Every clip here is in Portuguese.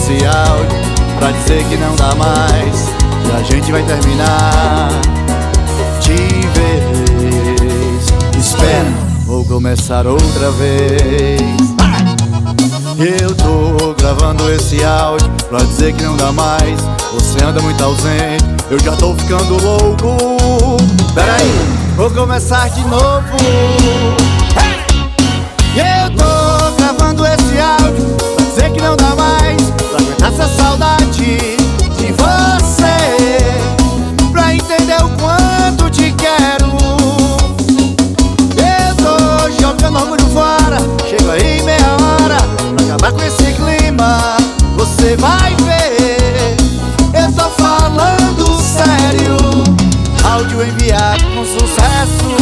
esse áudio pra dizer que não dá mais, que a gente vai terminar de vez. Espera, vou começar outra vez. Eu tô gravando esse áudio pra dizer que não dá mais, você anda muito ausente, eu já tô ficando louco. Peraí, vou começar de novo. Eu tô gravando esse áudio pra dizer que não dá mais, pra aguentar essa saudade de você, pra entender o quanto te quero. Eu tô jogando orgulho fora, chego aí meia hora pra acabar com esse clima, você vai ver. Eu tô falando sério, áudio enviado com sucesso.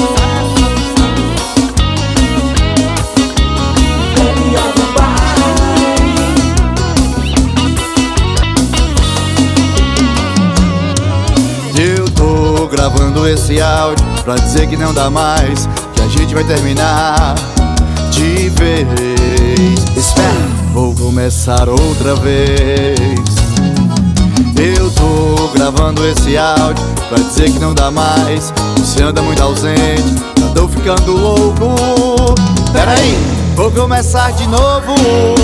Eu tô gravando esse áudio pra dizer que não dá mais, que a gente vai terminar de vez. Espera, vou começar outra vez. Eu tô gravando esse áudio pra dizer que não dá mais, você anda muito ausente, já tô ficando louco. Peraí, vou começar de novo.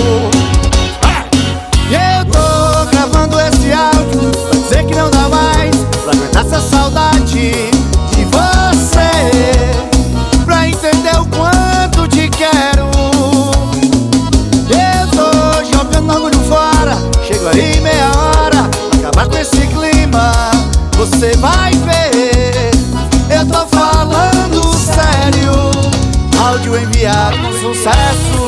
Eu tô gravando esse áudio pra dizer que não dá mais, pra aguentar essa saudade de você, pra entender o quanto te quero. Eu tô jogando orgulho fora, chego aí meia hora pra acabar com esse clima, você vai ver. Eu tô falando sério, áudio enviado com sucesso.